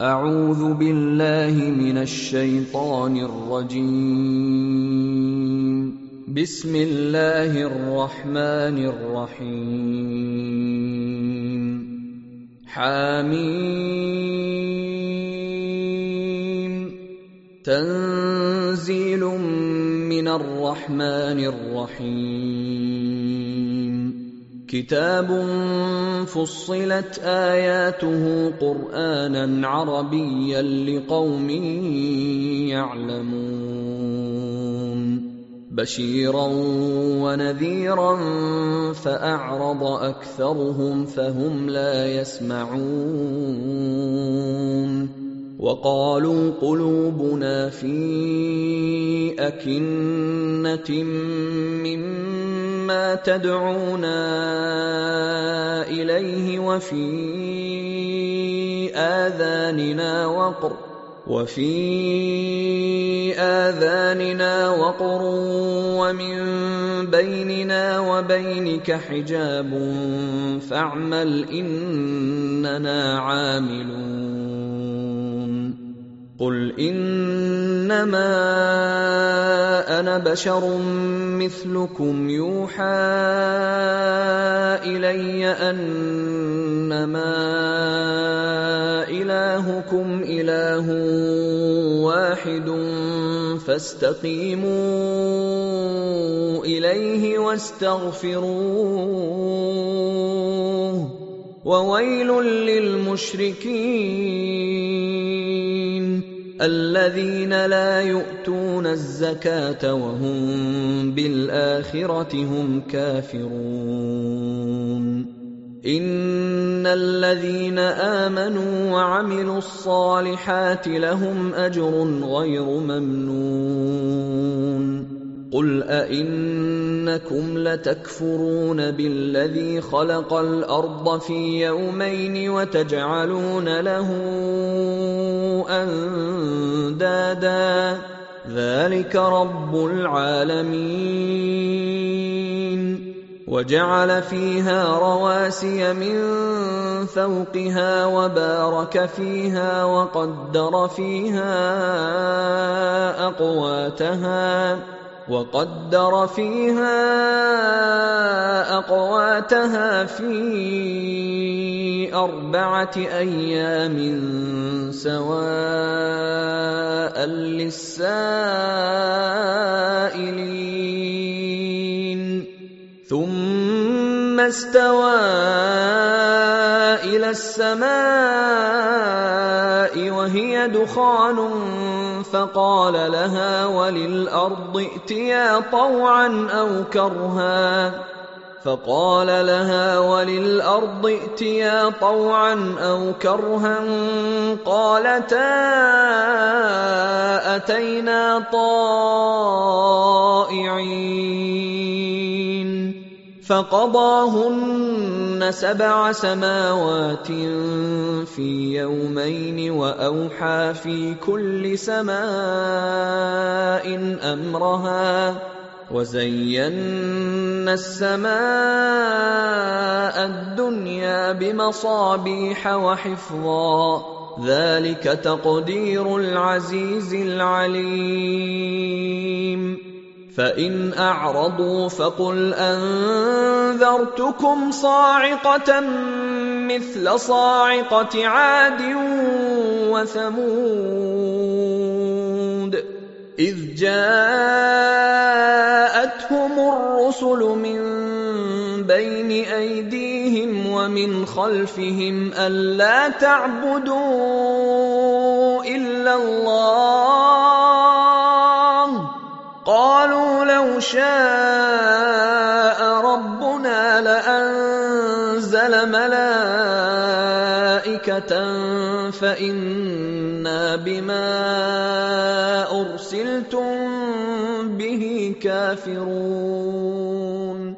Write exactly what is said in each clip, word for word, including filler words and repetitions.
أعوذ بالله من الشيطان الرجيم. بسم الله الرحمن الرحيم. حميم. تنزيل من الرحمن الرحيم. كتاب فصلت آياته قرآنا عربيا لقوم يعلمون بشيرا ونذيرا فأعرض أكثرهم فهم لا يسمعون وقالوا قلوبنا في أكنة مما تدعونا إليه وفي آذاننا وقر وفي آذاننا وقر ومن بيننا وبينك حجاب فاعمل إننا عاملون قل إنما أنا بشر مثلكم يوحى إلي أنما إلهكم إله واحد فاستقيموا إليه واستغفروه وويل للمشركين الذين لا يؤتون الزكاة وهم بالآخرة هم كافرون إن الذين آمنوا وعملوا الصالحات لهم أجر غير ممنون قل أئنكم لتكفرون بالذي خلق الأرض في يومين وتجعلون له أندادا ذلك رب العالمين وجعل فيها رواسي من فوقها وبارك فيها وقدر فيها أقواتها وقدر فيها أقواتها في أربعة أيام سواء للسائلين ثم استوى إلى السماء وهي دخان فقال لها وللأرض ائتيا طوعا أو كرها فقال لها وللأرض ائتيا طوعا أو كرها قالتا أتينا طائعين فقضاهن سبع سماوات في يومين وأوحى في كل سماء أمرها وزينا السماء الدنيا بمصابيح وحفظا ذلك تقدير العزيز العليم فإن أعرضوا فقل أنذرتكم صاعقة مثل صاعقة عاد وثمود إذ جاءتهم الرسل من بين أيديهم ومن خلفهم ألا تعبدوا إلا الله قالوا لو شاء ربنا لأنزل ملائكة فإنا بما أرسلتم به كافرون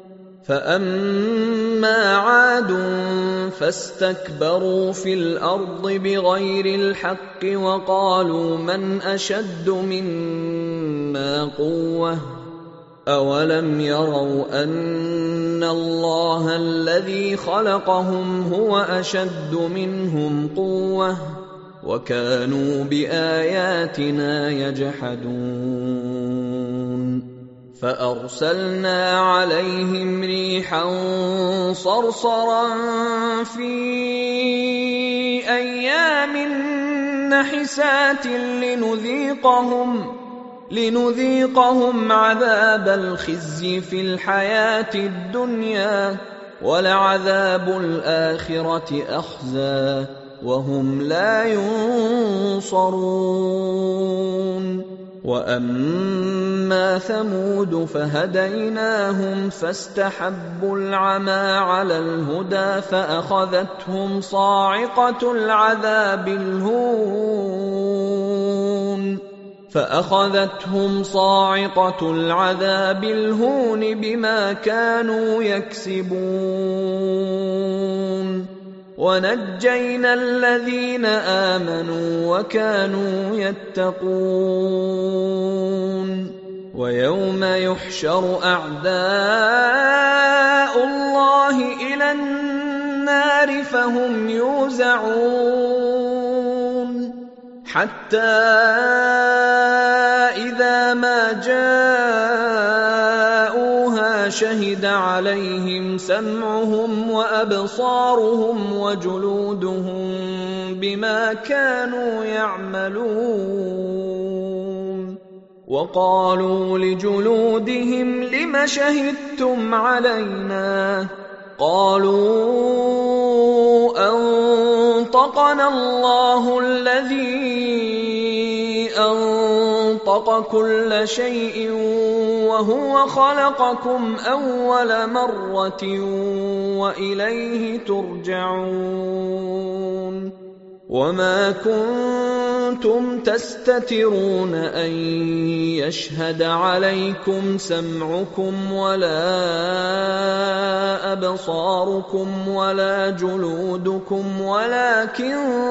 فأما عاد فاستكبروا في الأرض بغير الحق وقالوا من أشد منا قوة أولم يروا أن الله الذي خلقهم هو أشد منهم قوة وكانوا بآياتنا يجحدون فأرسلنا عليهم ريحا صرصرا في أيام نحسات لنذيقهم لنذيقهم عذاب الخزي في الحياة الدنيا ولعذاب الآخرة أخزى وهم لا ينصرون وأما ثمود فهديناهم فاستحبوا العمى على الهدى فأخذتهم صاعقة العذاب الهون فأخذتهم صاعقة العذاب الهون بما كانوا يكسبون ونجينا الذين آمنوا وكانوا يتقون ويوم يحشر أعداء الله إلى النار فهم يوزعون حتى إذا ما جاءوها شهد عليهم سمعهم وأبصارهم وجلودهم بما كانوا يعملون وقالوا لجلودهم لم شهدتم علينا قالوا أنطقنا الله الذي أنطق كل شيء وهو خلقكم أول مرة وإليه ترجعون وما كنتم تستترون أن يشهد عليكم سمعكم ولا أبصاركم ولا جلودكم ولكن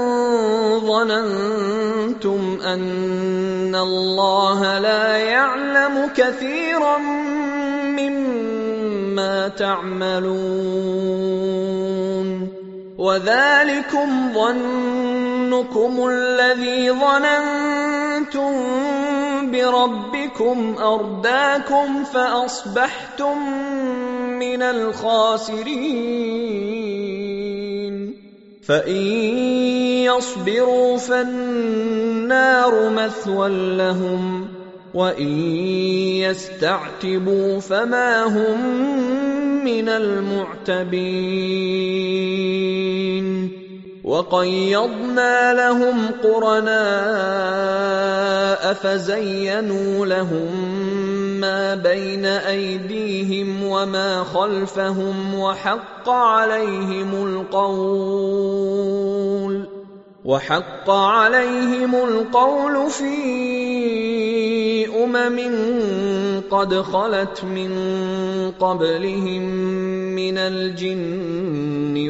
ظننتم أن الله لا يعلم كثيرا مما تعملون وذلكم ظنكم الذي ظننتم بربكم أرداكم فأصبحتم من الخاسرين فإن يصبروا فالنار مثوى لهم وإن يستعتبوا فما هم من المعتبين وقيضنا لهم قرناء فزينوا لهم ما بين أيديهم وما خلفهم وحق عليهم القول وحق عليهم القول في أمم قد خلت من قبلهم من الجن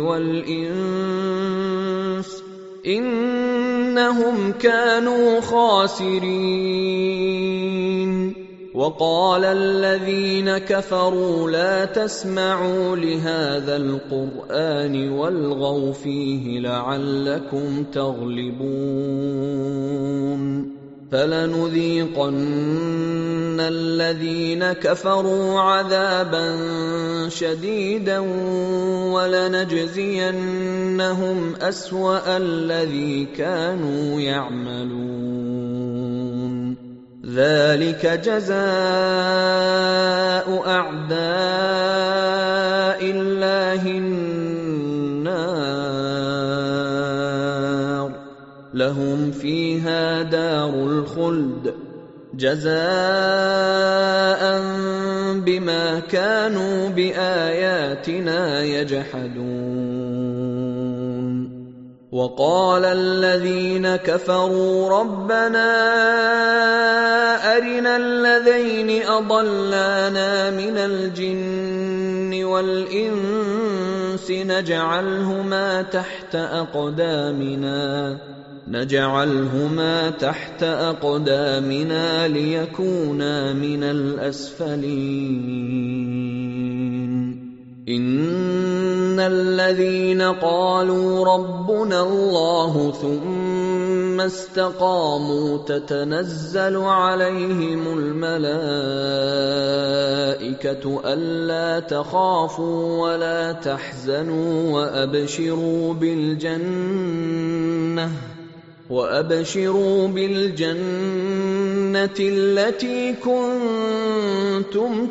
والإنس إنهم كانوا خاسرين وقال الذين كفروا لا تسمعوا لهذا القرآن والغوا فيه لعلكم تغلبون فلنذيقن الذين كفروا عذابا شديدا ولنجزينهم أسوأ الذي كانوا يعملون ذلك جزاء أعداء الله النار لهم فيها دار الخلد جزاء بما كانوا بآياتنا يجحدون وقال الذين كفروا ربنا أرنا الذين أضلانا من الجن والإنس نجعلهما تحت أقدامنا نجعلهما تحت أقدامنا ليكونا من الأسفلين إن الذين قالوا ربنا الله ثم استقاموا تتنزل عليهم الملائكة ألا تخافوا ولا تحزنوا وأبشروا بالجنة وأبشروا بالجنة التي كنتم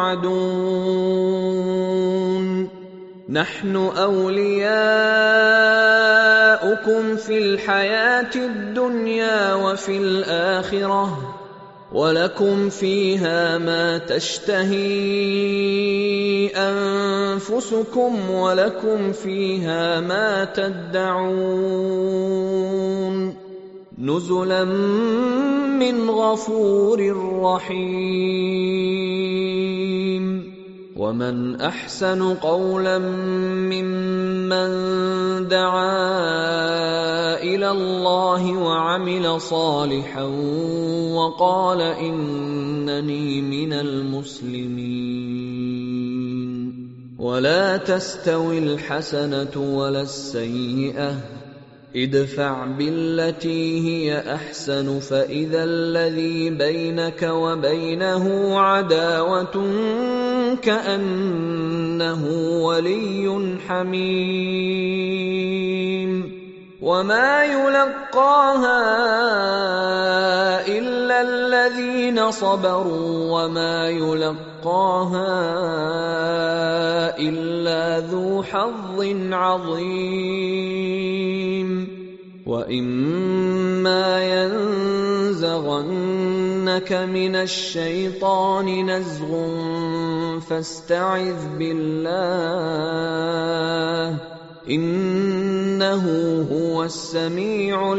توعدون نحن أولياؤكم في الحياة الدنيا وفي الآخرة ولكم فيها ما تشتهي أنفسكم ولكم فيها ما تدعون نزلا من غفور رحيم ومن أحسن قولا ممن دعا إلى الله وعمل صالحا وقال إنني من المسلمين ولا تستوي الحسنة ولا السيئة ادفع بالتي هي أحسن فإذا الذي بينك وبينه عداوة كأنه ولي حميم وما يلقاها إلا الذين صبروا وما يلقاها إلا ذو حظ عظيم وإما ينزغنك من الشيطان نزغ فاستعذ بالله إنه هو السميع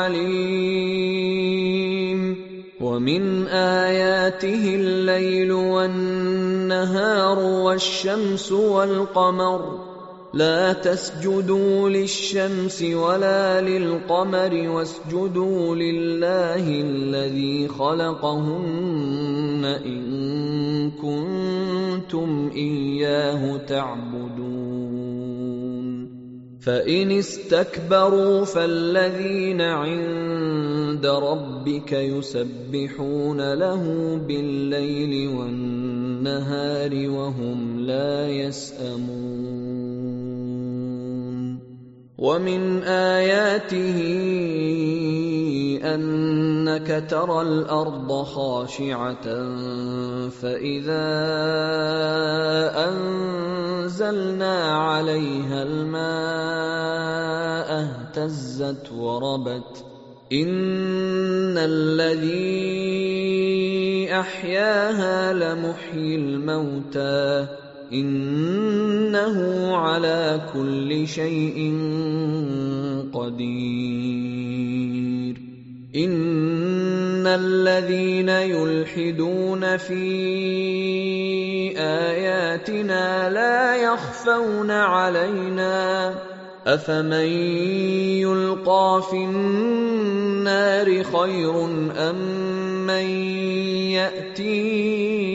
العليم ومن آياته الليل والنهار والشمس والقمر لا تسجدوا للشمس ولا للقمر واسجدوا لله الذي خلقهن إن كنتم إياه تعبدون فإن استكبروا فالذين عند ربك يسبحون له بالليل والنهار وهم لا يسأمون ومن آياته أنك ترى الأرض خاشعة فإذا أنزلنا عليها الماء اهتزت وربت إن الذي أحياها لمحيي الموتى إنه على كل شيء قدير إن الذين يلحدون في آياتنا لا يخفون علينا أفمن يلقى في النار خير أم من يأتي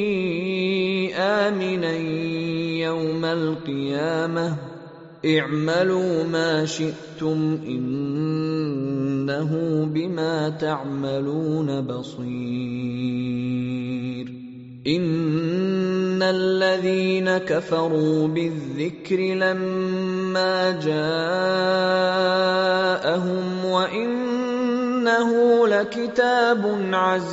آمنا يوم القيامة اعملوا ما شئتم إنه بما تعملون بصير إن الذين كفروا بالذكر لما جاءهم وإنه لكتاب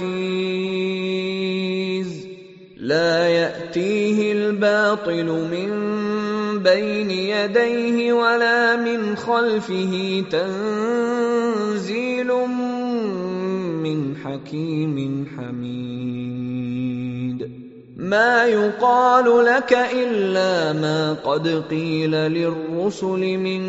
عزيز لا يأتيه الباطل من بين يديه ولا من خلفه تنزيل من حكيم حميد ما يقال لك إلا ما قد قيل للرسل من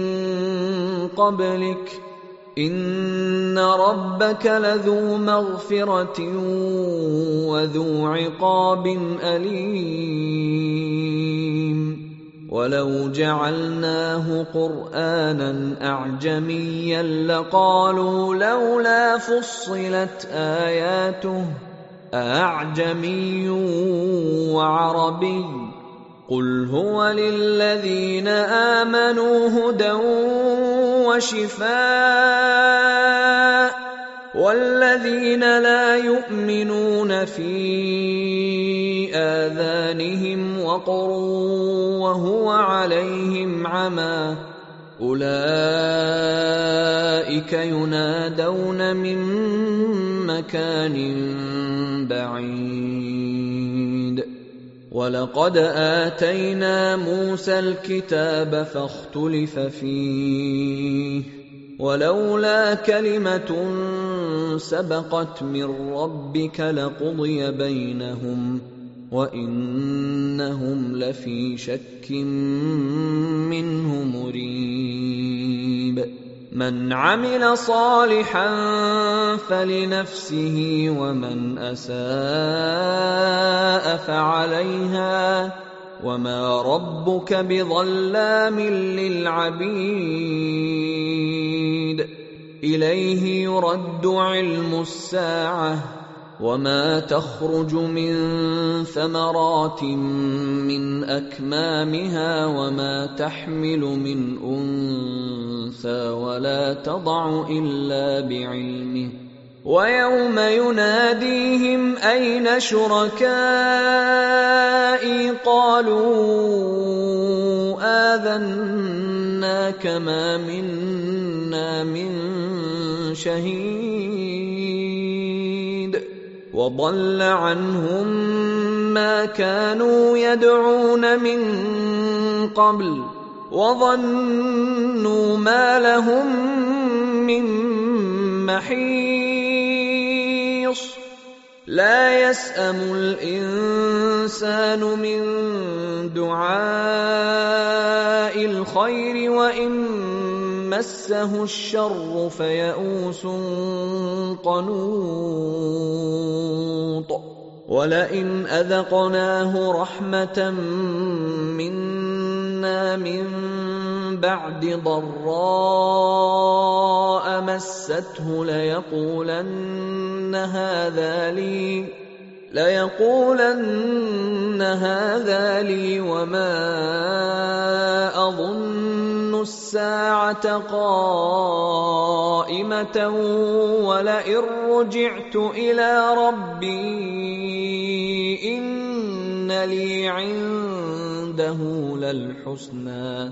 قبلك إن ربك لذو مغفرة وذو عقاب أليم ولو جعلناه قرآنا أعجميا لقالوا لولا فصلت آياته أعجمي وعربي قل هو للذين آمنوا هدى وشفاء والذين لا يؤمنون في آذانهم وقر وهو عليهم عمى أولئك ينادون من مكان بعيد ولقد آتينا موسى الكتاب فاختلف فيه ولولا كلمة سبقت من ربك لقضي بينهم وإنهم لفي شك منه مريب من عمل صالحا فلنفسه ومن أساء فعليها وما ربك بظلام للعبيد إليه يرد علم الساعة وما تخرج من ثمرات من أكمامها وما تحمل من أنثى ولا تضع إلا بعلمه ويوم يناديهم أين شركائي قالوا آذناك ما منا من شهيد وضل عنهم ما كانوا يدعون من قبل وظنوا ما لهم من محيص لا يسأم الإنسان من دعاء الخير وإن مسه الشر فيئوس قنوط ولئن أذقناه رحمة منا من بعد ضراء مسته ليقولن هذا لي ليقولن هذا لي وما أظن الساعة قائمة ولئن رجعت إلى ربي إن لي عنده للحسنى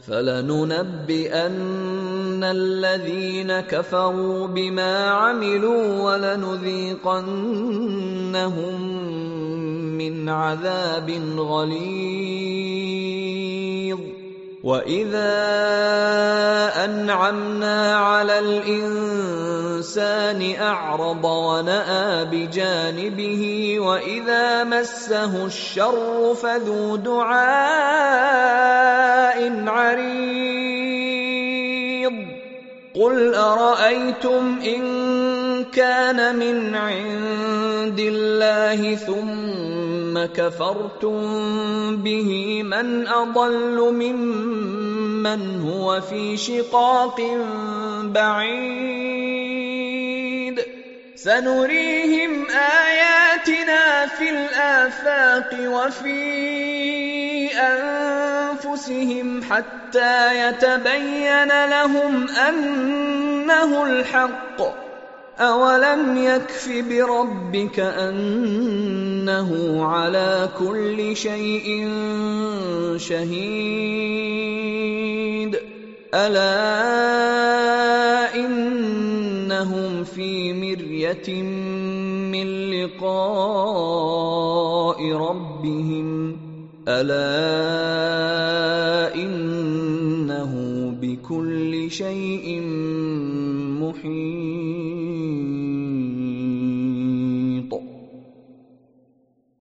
فلننبئن الذين كفروا بما عملوا ولنذيقنهم من عذاب غليظ وإذا أنعمنا على الإنسان أعرض ونأى بجانبه وإذا مسه الشر فذو دعاء عريض قل أرأيتم إن كان من عند الله ثم كفرتم به من أضل ممن هو في شقاق بعيد سنريهم آياتنا في الآفاق وفي أنفسهم حتى يتبين لهم أنه الحق أولم يكف بربك أنه على كل شيء شهيد ألا إنهم في مرية من لقاء ربهم ألا إنه بكل شيء محيط